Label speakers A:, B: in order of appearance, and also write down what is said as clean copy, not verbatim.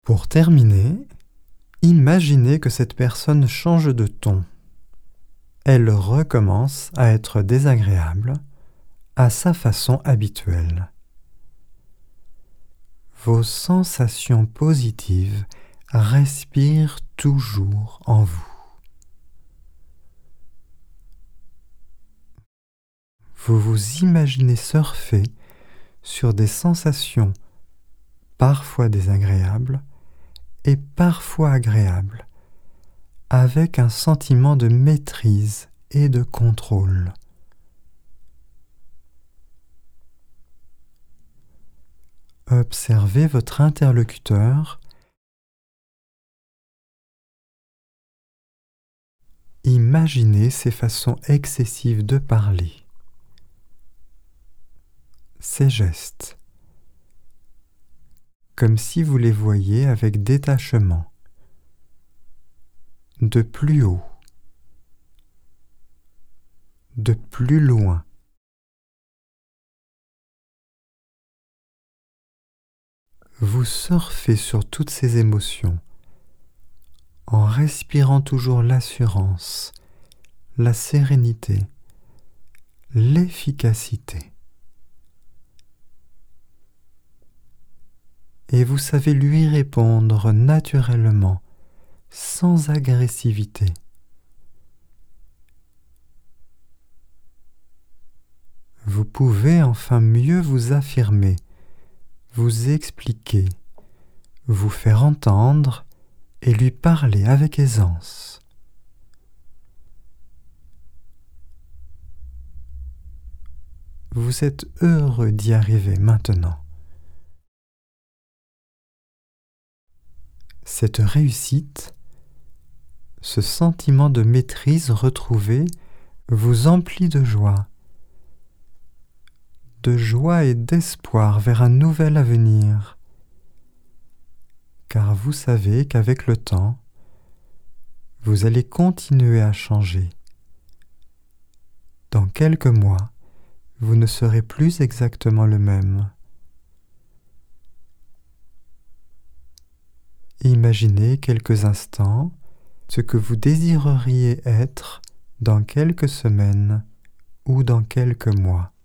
A: Pour terminer, imaginez que cette personne change de ton. Elle recommence à être désagréable à sa façon habituelle. Vos sensations positives respirent toujours en vous. Vous vous imaginez surfer sur des sensations parfois désagréables et parfois agréables, avec un sentiment de maîtrise et de contrôle. Observez votre interlocuteur. Imaginez ses façons excessives de parler, ses gestes, comme si vous les voyiez avec détachement, de plus haut, de plus loin. Vous surfez sur toutes ces émotions en respirant toujours l'assurance, la sérénité, l'efficacité. Et vous savez lui répondre naturellement, sans agressivité. Vous pouvez enfin mieux vous affirmer, vous expliquer, vous faire entendre et lui parler avec aisance. Vous êtes heureux d'y arriver maintenant. Cette réussite, ce sentiment de maîtrise retrouvé vous emplit de joie et d'espoir vers un nouvel avenir. Car vous savez qu'avec le temps, vous allez continuer à changer. Dans quelques mois, vous ne serez plus exactement le même. Imaginez quelques instants ce que vous désireriez être dans quelques semaines ou dans quelques mois.